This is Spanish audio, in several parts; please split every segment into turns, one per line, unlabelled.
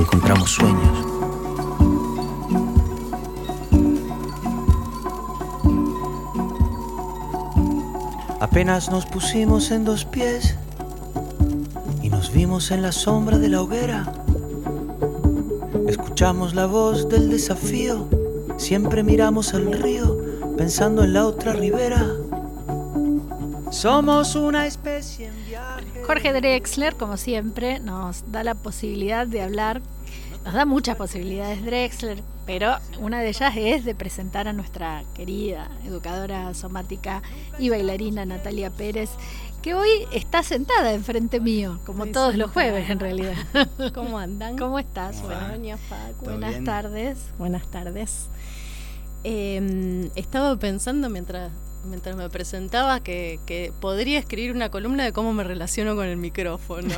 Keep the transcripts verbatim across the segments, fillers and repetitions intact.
y compramos sueños. Apenas nos pusimos en dos pies y nos vimos en la sombra de la hoguera. Escuchamos la voz del desafío, siempre miramos al río pensando en la otra ribera. Somos una especie en viaje.
Jorge Drexler, como siempre, nos da la posibilidad de hablar. Nos da muchas posibilidades Drexler, pero una de ellas es de presentar a nuestra querida educadora somática y bailarina Natalia Pérez, que hoy está sentada enfrente mío, como
Estoy
todos
sentada.
los jueves en realidad.
¿Cómo andan?
¿Cómo estás?
¿Cómo
Bueno,
va?
Doña Facu.
¿Todo
buenas
bien?
tardes.
Buenas tardes. Eh, estaba pensando mientras, mientras me presentaba que, que podría escribir una columna de cómo me relaciono con el micrófono.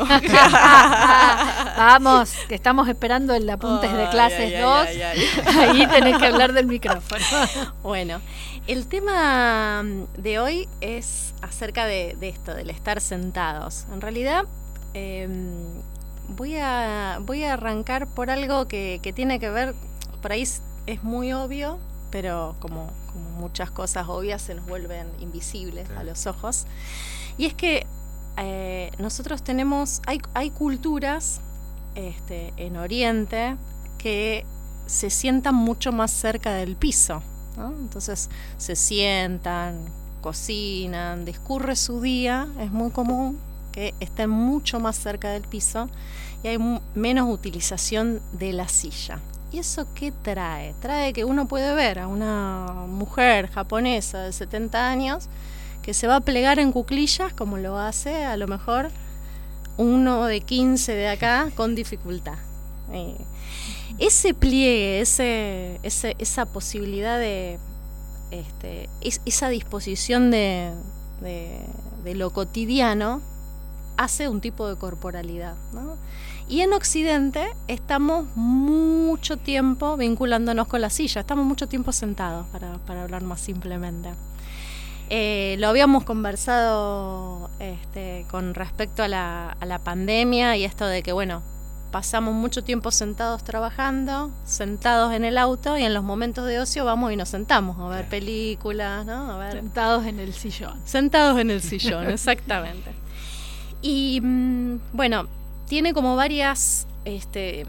Vamos, que estamos esperando el apuntes de
Ay,
clases
ay, ay,
dos.
ay, ay.
Ahí tenés que hablar del micrófono.
Bueno, el tema de hoy es acerca de, de esto, del estar sentados. En realidad, eh, voy, a, voy a arrancar por algo que, que tiene que ver, por ahí es, es muy obvio, pero como, como muchas cosas obvias se nos vuelven invisibles a los ojos. Y es que eh, nosotros tenemos, hay, hay culturas este, en Oriente que se sientan mucho más cerca del piso, ¿no? Entonces se sientan, cocinan, discurre su día, es muy común que estén mucho más cerca del piso y hay mu- menos utilización de la silla. ¿Y eso qué trae? Trae que uno puede ver a una mujer japonesa de setenta años que se va a plegar en cuclillas como lo hace a lo mejor uno de quince de acá con dificultad. Eh, ese pliegue, ese, ese, esa posibilidad de, este, es, esa disposición de, de, de lo cotidiano hace un tipo de corporalidad, ¿no? Y en Occidente estamos mucho tiempo vinculándonos con la silla, estamos mucho tiempo sentados, para, para hablar más simplemente. Eh, lo habíamos conversado este, con respecto a la, a la pandemia y esto de que, bueno, pasamos mucho tiempo sentados trabajando, sentados en el auto y en los momentos de ocio vamos y nos sentamos a ver películas, ¿no? A ver,
Sentados en el sillón.
sentados en el sillón, exactamente. Y mm, bueno, tiene como varias, este,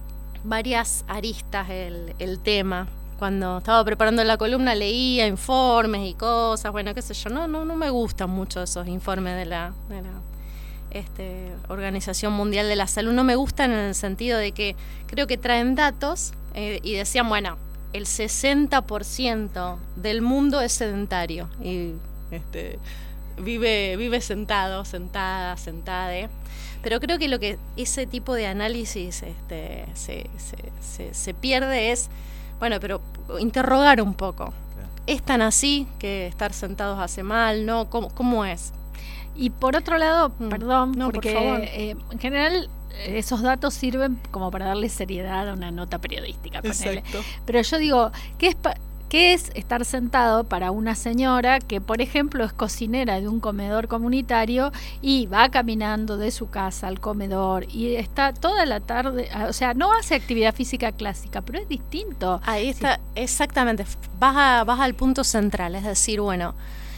varias aristas el, el tema. Cuando estaba preparando la columna leía informes y cosas, bueno, qué sé yo, no, no, no me gustan mucho esos informes de la, de la este, Organización Mundial de la Salud, no me gustan en el sentido de que creo que traen datos eh, y decían, bueno, el sesenta por ciento del mundo es sedentario y este, vive, vive sentado, sentada, sentade. Pero creo que lo que ese tipo de análisis este, se, se, se, se pierde es, bueno, pero interrogar un poco.
Claro.
¿Es tan así que estar sentados hace mal? ¿No? ¿Cómo, cómo es?
Y por otro lado,
Mm.
perdón,
No, por
porque
favor.
eh, en general eh, esos datos sirven como para darle seriedad a una nota periodística, ponele. Pero yo digo, ¿qué es, pa- ¿qué es estar sentado para una señora que, por ejemplo, es cocinera de un comedor comunitario y va caminando de su casa al comedor y está toda la tarde, o sea, no hace actividad física clásica, pero es distinto.
Ahí está, exactamente. Vas, a, vas al punto central, es decir, bueno,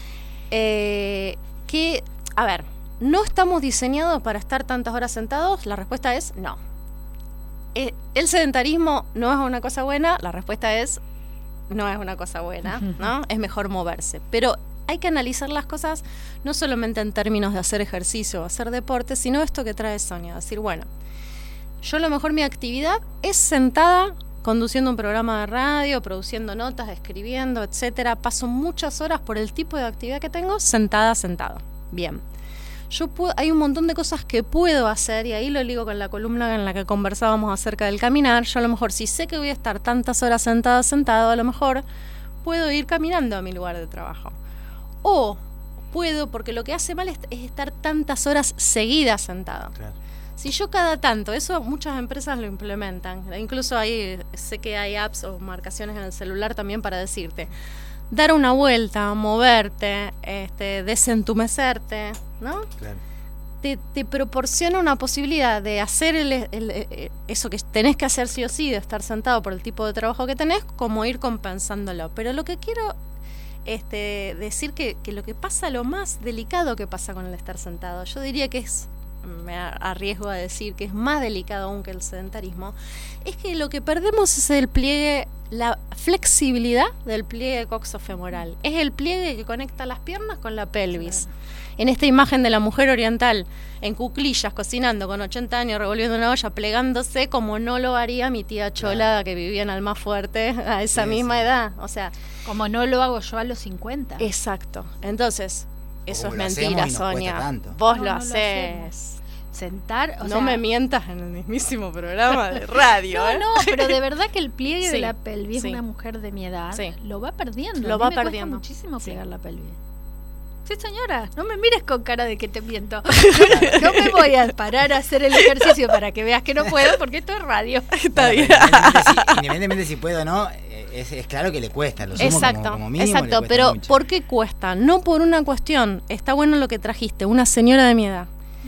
eh, que, a ver, ¿no estamos diseñados para estar tantas horas sentados? La respuesta es no. Eh, ¿El sedentarismo no es una cosa buena? La respuesta es no es una cosa buena, ¿no? Es mejor moverse. Pero hay que analizar las cosas no solamente en términos de hacer ejercicio o hacer deporte, sino esto que trae Sonia, decir, bueno, yo a lo mejor mi actividad es sentada conduciendo un programa de radio, produciendo notas, escribiendo, etcétera. Paso muchas horas por el tipo de actividad que tengo sentada, sentado. Bien. Yo puedo, hay un montón de cosas que puedo hacer y ahí lo ligo con la columna en la que conversábamos acerca del caminar. Yo a lo mejor si sé que voy a estar tantas horas sentada, sentado, a lo mejor puedo ir caminando a mi lugar de trabajo. O puedo, porque lo que hace mal es, es estar tantas horas seguidas sentado.
Claro.
Si yo cada tanto, eso muchas empresas lo implementan, incluso ahí sé que hay apps o marcaciones en el celular también para decirte, dar una vuelta, moverte, este, desentumecerte, ¿no?
Claro.
te, te proporciona una posibilidad de hacer el, el, el, eso que tenés que hacer sí o sí, de estar sentado por el tipo de trabajo que tenés, como ir compensándolo. Pero lo que quiero este, decir que, que lo que pasa, lo más delicado que pasa con el estar sentado, yo diría que es, me arriesgo a decir que es más delicado aún que el sedentarismo, es que lo que perdemos es el pliegue, la flexibilidad del pliegue coxofemoral. Es el pliegue que conecta las piernas con la pelvis. Claro. En esta imagen de la mujer oriental en cuclillas, cocinando con ochenta años, revolviendo una olla, plegándose como no lo haría mi tía Chola, claro, que vivía en Almafuerte a esa sí, misma sí. edad. O sea,
como no lo hago yo a los cincuenta.
Exacto. Entonces, eso es mentira, Sonia. Vos no, lo no haces.
Sentar, o
no
sea,
me mientas en el mismísimo programa de radio.
no,
¿eh?
no, pero de verdad que el pliegue sí, de la pelvis,
sí.
una mujer de mi edad, sí. lo va perdiendo.
Lo
a mí
va
me
perdiendo.
Cuesta muchísimo plegar sí. la pelvis. Sí, señora, no me mires con cara de que te miento. No me voy a parar a hacer el ejercicio para que veas que no puedo, porque esto es radio.
Está bien. Independientemente si, independientemente si puedo o no, es, es claro que le cuesta. Lo sumo
exacto,
como, como mínimo,
exacto.
Le
pero
mucho.
¿por qué cuesta? No por una cuestión. Está bueno lo que trajiste, una señora de mi edad.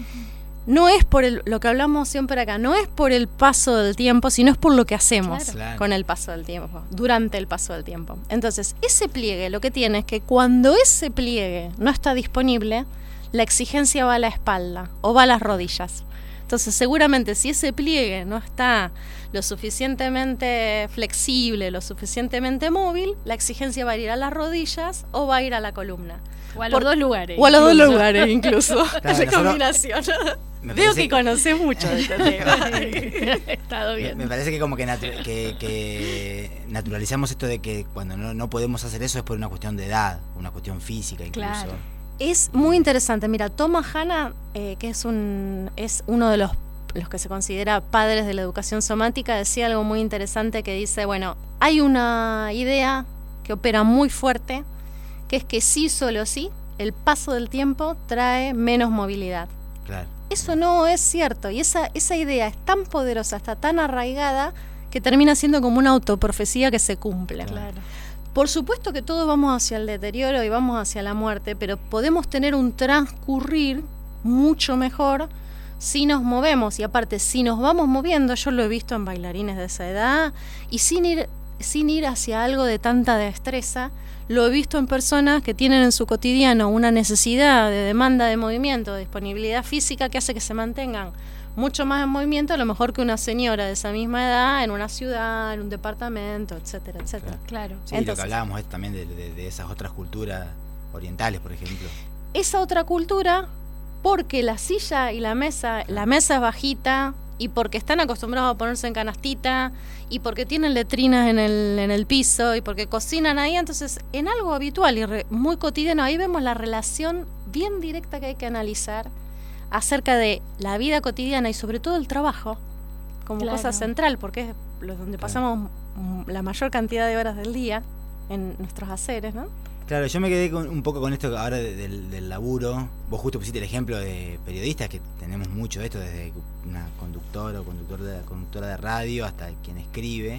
No es por el, lo que hablamos siempre acá, no es por el paso del tiempo, sino es por lo que hacemos
claro.
con el paso del tiempo, durante el paso del tiempo. Entonces, ese pliegue lo que tiene es que cuando ese pliegue no está disponible, la exigencia va a la espalda o va a las rodillas. Entonces, seguramente si ese pliegue no está lo suficientemente flexible, lo suficientemente móvil, la exigencia va a ir a las rodillas o va a ir a la columna.
O a los Por, dos lugares.
O a los dos lugares, incluso.
Claro,
de combinación. Veo que conoces mucho de este tema.
Estado bien.
Me, me parece que como que, natu- que, que naturalizamos esto de que cuando no, no podemos hacer eso es por una cuestión de edad, una cuestión física incluso.
Claro.
Es muy interesante. Mira, Thomas Hanna, eh, que es un es uno de los, los que se considera padres de la educación somática, decía algo muy interesante que dice, bueno, hay una idea que opera muy fuerte, que es que sí, solo sí, el paso del tiempo trae menos movilidad.
Claro.
Eso no es cierto, y esa, esa idea es tan poderosa, está tan arraigada, que termina siendo como una autoprofecía que se cumple.
Claro.
Por supuesto que todos vamos hacia el deterioro y vamos hacia la muerte, pero podemos tener un transcurrir mucho mejor si nos movemos, y aparte, si nos vamos moviendo, yo lo he visto en bailarines de esa edad, y sin ir, sin ir hacia algo de tanta destreza, lo he visto en personas que tienen en su cotidiano una necesidad de demanda de movimiento, de disponibilidad física que hace que se mantengan mucho más en movimiento, a lo mejor que una señora de esa misma edad en una ciudad, en un departamento, etcétera, etcétera.
Claro.
Sí, Entonces, lo que hablábamos es también de, de, de esas otras culturas orientales, por ejemplo.
Esa otra cultura, porque la silla y la mesa, la mesa es bajita, y porque están acostumbrados a ponerse en canastita, y porque tienen letrinas en el, en el piso, y porque cocinan ahí, entonces en algo habitual y re, muy cotidiano, ahí vemos la relación bien directa que hay que analizar acerca de la vida cotidiana y sobre todo el trabajo como claro. cosa central, porque es lo donde pasamos claro. la mayor cantidad de horas del día en nuestros haceres, ¿no?
Claro, yo me quedé con, un poco con esto ahora de, del, del laburo. Vos justo pusiste el ejemplo de periodistas, que tenemos mucho de esto, desde una conductora o conductor de, conductora de radio hasta quien escribe.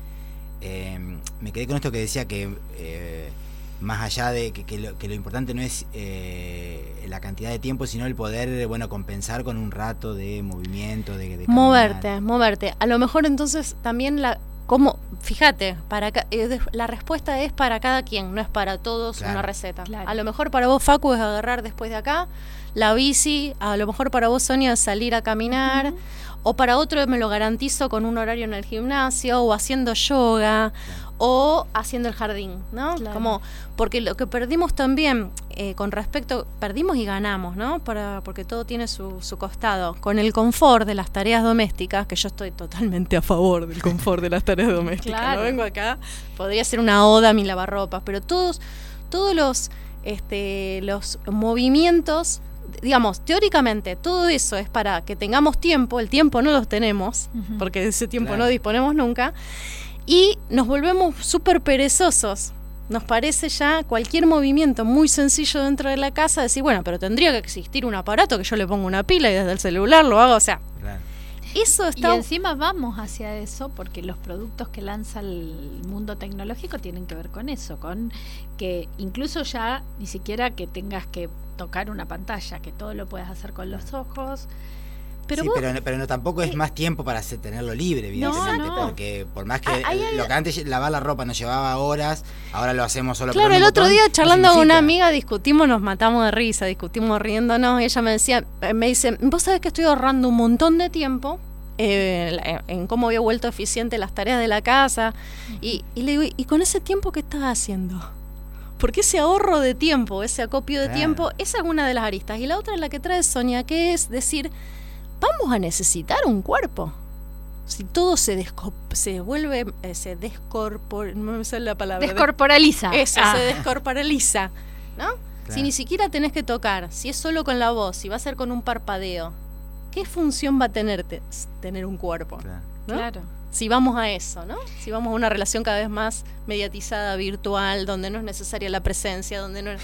Eh, me quedé con esto que decía que eh, más allá de que, que, lo, que lo importante no es eh, la cantidad de tiempo, sino el poder, bueno, compensar con un rato de movimiento, de, de
moverte, moverte. A lo mejor entonces también la como fíjate, para eh, la respuesta es para cada quien, no es para todos claro. una receta. Claro. A lo mejor para vos, Facu, es agarrar después de acá la bici, a lo mejor para vos, Sonia, es salir a caminar, uh-huh. o para otro me lo garantizo con un horario en el gimnasio, o haciendo yoga, claro. o haciendo el jardín, ¿no? Claro. Como, porque lo que perdimos también, eh, con respecto, perdimos y ganamos, ¿no? Para, porque todo tiene su, su costado. Con el confort de las tareas domésticas, que yo estoy totalmente a favor del confort de las tareas domésticas, claro. no vengo acá, podría ser una oda a mi lavarropas, pero todos, todos los, este, los movimientos, digamos, teóricamente todo eso es para que tengamos tiempo, el tiempo no los tenemos, uh-huh. porque de ese tiempo claro. no disponemos nunca, y nos volvemos súper perezosos. Nos parece ya cualquier movimiento muy sencillo dentro de la casa, decir, bueno, pero tendría que existir un aparato que yo le ponga una pila y desde el celular lo hago, o sea,
claro.
eso está...
Y encima vamos hacia eso porque los productos que lanza el mundo tecnológico tienen que ver con eso, con que incluso ya ni siquiera que tengas que tocar una pantalla, que todo lo puedas hacer con los ojos.
Pero, sí, vos, pero, pero no, tampoco es eh, más tiempo para hacer, tenerlo libre, evidentemente, no, no. porque por más que hay, hay, lo que antes lavar la ropa nos llevaba horas, ahora lo hacemos solo
claro,
por un
el otro
botón,
día charlando con una amiga discutimos, nos matamos de risa, discutimos riéndonos, y ella me decía, me dice, vos sabés que estoy ahorrando un montón de tiempo eh, en cómo había vuelto eficiente las tareas de la casa, uh-huh. y, y le digo, ¿y con ese tiempo qué estás haciendo? Porque ese ahorro de tiempo, ese acopio de claro. tiempo, esa es una de las aristas, y la otra es la que trae Sonia, que es decir, vamos a necesitar un cuerpo. Si todo se desco- se vuelve, eh, se descorpor, no me sale la palabra.
Descorporaliza.
Eso,
ah.
se descorporaliza, ¿no? Claro. Si ni siquiera tenés que tocar, si es solo con la voz, si va a ser con un parpadeo, ¿qué función va a tener te- tener un cuerpo?
Claro.
¿no?
Claro.
Si vamos a eso, ¿no? Si vamos a una relación cada vez más mediatizada, virtual, donde no es necesaria la presencia, donde no es...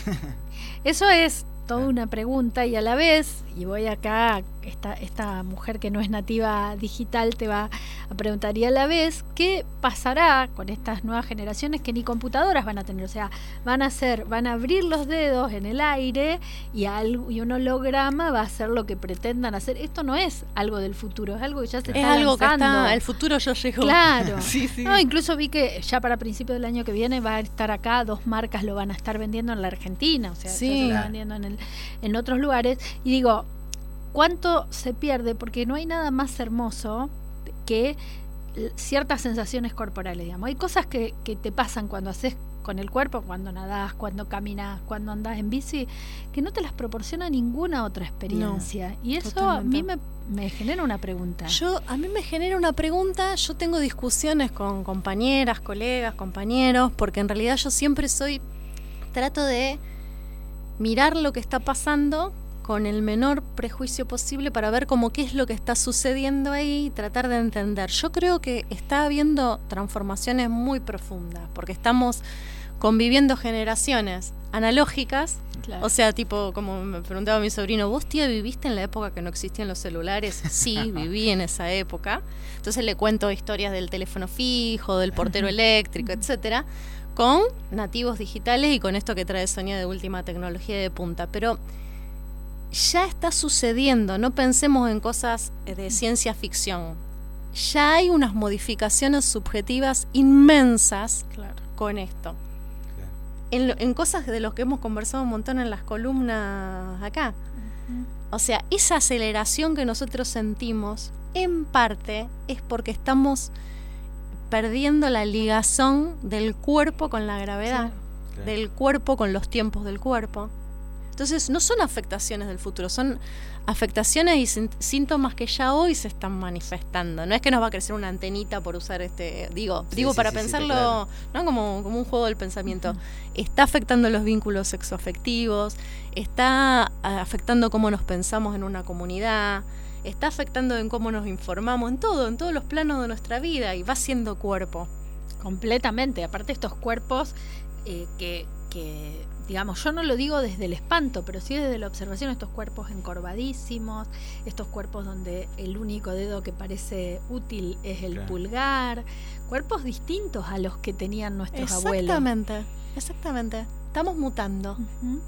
Eso es toda una pregunta y a la vez, y voy acá, esta, esta mujer que no es nativa digital te va a preguntar, y a la vez, ¿qué pasará con estas nuevas generaciones que ni computadoras van a tener? O sea, van a hacer, van a abrir los dedos en el aire y, algo, y un holograma va a hacer lo que pretendan hacer. Esto no es algo del futuro, es algo que ya se
es
está
algo
lanzando.
Que está, el futuro ya llegó.
Claro.
sí, sí.
No, incluso vi que ya para principios del año que viene va a estar acá, dos marcas lo van a estar vendiendo en la Argentina, o sea,
sí.
ya se está vendiendo en el en otros lugares, y digo, ¿cuánto se pierde? Porque no hay nada más hermoso que ciertas sensaciones corporales, digamos. Hay cosas que, que te pasan cuando haces con el cuerpo, cuando nadás, cuando caminas, cuando andás en bici, que no te las proporciona ninguna otra experiencia. No, y eso totalmente. A mí me, me genera una pregunta.
Yo, a mí me genera una pregunta, yo tengo discusiones con compañeras, colegas, compañeros, porque en realidad yo siempre soy, trato de mirar lo que está pasando con el menor prejuicio posible para ver cómo qué es lo que está sucediendo ahí y tratar de entender. Yo creo que está habiendo transformaciones muy profundas, porque estamos conviviendo generaciones analógicas, claro. O sea, tipo, como me preguntaba mi sobrino, ¿vos, tía, viviste en la época que no existían los celulares? Sí, viví en esa época. Entonces le cuento historias del teléfono fijo, del portero eléctrico, etcétera, con nativos digitales y con esto que trae Sonia de última tecnología de punta. Pero ya está sucediendo, no pensemos en cosas de ciencia ficción. Ya hay unas modificaciones subjetivas inmensas claro. con esto. Claro. En, lo, en cosas de los que hemos conversado un montón en las columnas acá. Uh-huh. O sea, esa aceleración que nosotros sentimos, en parte, es porque estamos perdiendo la ligazón del cuerpo con la gravedad, sí. claro. del cuerpo con los tiempos del cuerpo. Entonces no son afectaciones del futuro, son afectaciones y síntomas que ya hoy se están manifestando. No es que nos va a crecer una antenita por usar este, digo, sí, digo sí, para sí, pensarlo, sí, claro. ¿no? como, como un juego del pensamiento. Uh-huh. Está afectando los vínculos sexoafectivos, está afectando cómo nos pensamos en una comunidad, está afectando en cómo nos informamos, en todo, en todos los planos de nuestra vida, y va siendo cuerpo.
Completamente, aparte estos cuerpos eh, que, que, digamos, yo no lo digo desde el espanto, pero sí desde la observación, estos cuerpos encorvadísimos, estos cuerpos donde el único dedo que parece útil es el claro. pulgar, cuerpos distintos a los que tenían nuestros
exactamente,
abuelos.
Exactamente, exactamente, estamos mutando.
Uh-huh.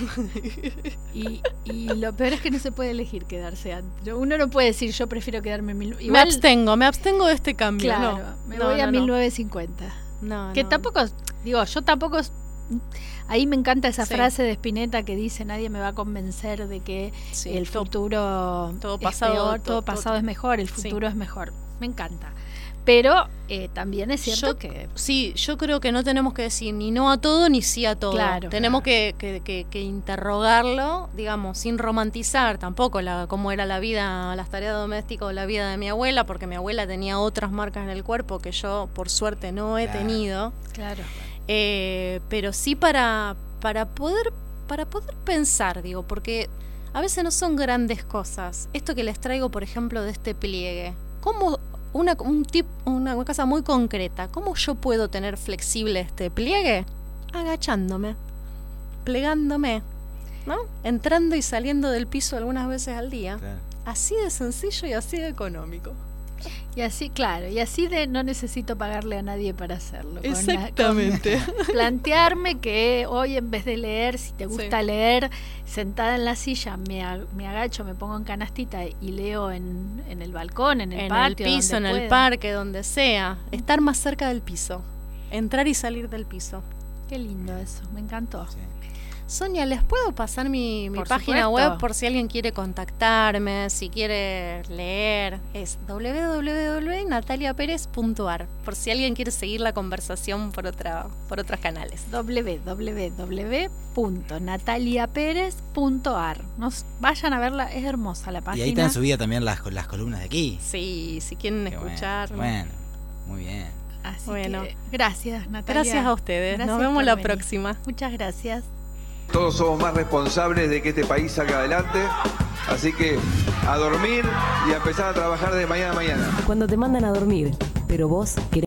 y, y lo peor es que no se puede elegir quedarse. Uno no puede decir yo prefiero quedarme en mil... Igual,
me abstengo, me abstengo de este cambio.
Claro,
no,
me
no,
voy
no,
a
no.
mil novecientos cincuenta.
No,
que
no.
tampoco, digo, yo tampoco... Ahí me encanta esa
sí.
frase de Spinetta que dice nadie me va a convencer de que
sí,
el
todo,
futuro
todo
es
pasado,
peor,
todo,
todo pasado
todo,
es mejor, el futuro
sí.
es mejor. Me encanta. Pero eh, también es cierto
yo,
que...
Sí, yo creo que no tenemos que decir ni no a todo ni sí a todo.
Claro.
Tenemos
Claro.
Que, que, que, que interrogarlo, digamos, sin romantizar tampoco la, cómo era la vida, las tareas domésticas o la vida de mi abuela, porque mi abuela tenía otras marcas en el cuerpo que yo, por suerte, no he
Claro.
tenido.
Claro.
Eh, pero sí para, para, poder, para poder pensar, digo, porque a veces no son grandes cosas. Esto que les traigo, por ejemplo, de este pliegue. ¿Cómo... Una, un tip, una cosa muy concreta. ¿Cómo yo puedo tener flexible este pliegue? Agachándome, plegándome, ¿no? Entrando y saliendo del piso algunas veces al día.
Claro.
Así de sencillo y así de económico.
Y así, claro, y así de no necesito pagarle a nadie para hacerlo.
Exactamente.
Con, con plantearme que hoy en vez de leer, si te gusta sí. leer, sentada en la silla, me, me agacho, me pongo en canastita y leo en, en el balcón, en el
en
patio.
En el piso, en
pueda.
el parque, donde sea. Estar más cerca del piso. Entrar y salir del piso.
Qué lindo eso, me encantó. Sí.
Sonia, ¿les puedo pasar mi, mi página supuesto. web por si alguien quiere contactarme, si quiere leer? Es doble u doble u doble u punto natalia pérez punto a r, por si alguien quiere seguir la conversación por otra, por otros canales.
doble u doble u doble u punto natalia pérez punto a r. Nos vayan a verla, es hermosa la página.
Y ahí te han subido también las, las columnas de aquí.
Sí, si quieren Qué escuchar.
Bueno, bueno, muy bien.
Así
bueno.
que gracias, Natalia.
Gracias a ustedes.
Gracias
Nos vemos la
venir.
próxima.
Muchas gracias.
Todos somos más responsables de que este país salga adelante, así que a dormir y a empezar a trabajar de mañana a mañana.
Cuando te mandan a dormir, pero vos querés